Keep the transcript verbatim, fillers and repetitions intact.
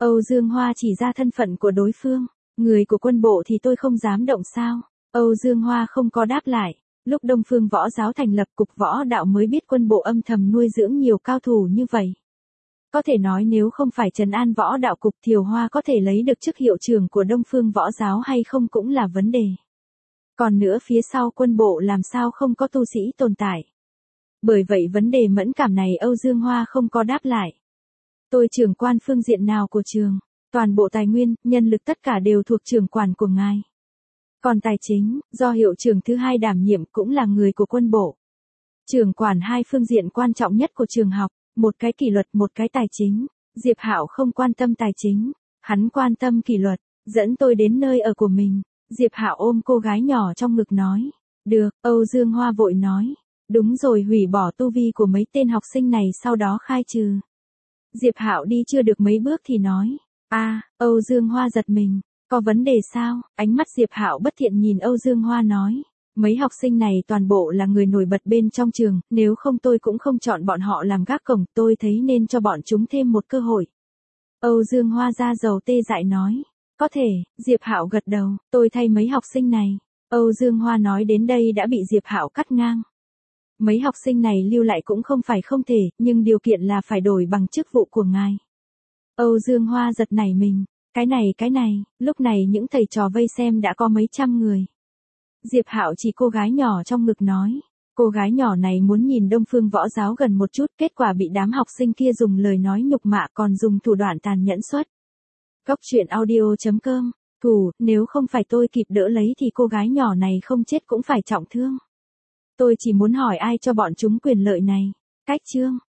Âu Dương Hoa chỉ ra thân phận của đối phương. Người của quân bộ thì tôi không dám động sao? Âu Dương Hoa không có đáp lại. Lúc Đông Phương Võ Giáo thành lập cục võ đạo mới biết quân bộ âm thầm nuôi dưỡng nhiều cao thủ như vậy. Có thể nói nếu không phải trấn an võ đạo cục Thiều Hoa có thể lấy được chức hiệu trưởng của Đông Phương Võ Giáo hay không cũng là vấn đề. Còn nữa phía sau quân bộ làm sao không có tu sĩ tồn tại. Bởi vậy vấn đề mẫn cảm này Âu Dương Hoa không có đáp lại. Tôi trưởng quan phương diện nào của trường? Toàn bộ tài nguyên, nhân lực tất cả đều thuộc trưởng quản của ngài. Còn tài chính, do hiệu trưởng thứ hai đảm nhiệm cũng là người của quân bộ. Trưởng quản hai phương diện quan trọng nhất của trường học, một cái kỷ luật một cái tài chính. Diệp Hạo không quan tâm tài chính, hắn quan tâm kỷ luật, dẫn tôi đến nơi ở của mình. Diệp Hạo ôm cô gái nhỏ trong ngực nói. Được, Âu Dương Hoa vội nói. Đúng rồi, hủy bỏ tu vi của mấy tên học sinh này sau đó khai trừ. Diệp Hạo đi chưa được mấy bước thì nói. A, à, Âu Dương Hoa giật mình. Có vấn đề sao? Ánh mắt Diệp Hạo bất thiện nhìn Âu Dương Hoa nói. Mấy học sinh này toàn bộ là người nổi bật bên trong trường, nếu không tôi cũng không chọn bọn họ làm gác cổng, tôi thấy nên cho bọn chúng thêm một cơ hội. Âu Dương Hoa ra dầu tê dại nói. Có thể, Diệp Hạo gật đầu, tôi thay mấy học sinh này. Âu Dương Hoa nói đến đây đã bị Diệp Hạo cắt ngang. Mấy học sinh này lưu lại cũng không phải không thể, nhưng điều kiện là phải đổi bằng chức vụ của ngài. Âu Dương Hoa giật nảy mình. Cái này cái này, lúc này những thầy trò vây xem đã có mấy trăm người. Diệp Hạo chỉ cô gái nhỏ trong ngực nói. Cô gái nhỏ này muốn nhìn Đông Phương Võ Giáo gần một chút, kết quả bị đám học sinh kia dùng lời nói nhục mạ còn dùng thủ đoạn tàn nhẫn xuất. Góc truyện audio chấm com. Thủ, nếu không phải tôi kịp đỡ lấy thì cô gái nhỏ này không chết cũng phải trọng thương. Tôi chỉ muốn hỏi ai cho bọn chúng quyền lợi này. Cách chương.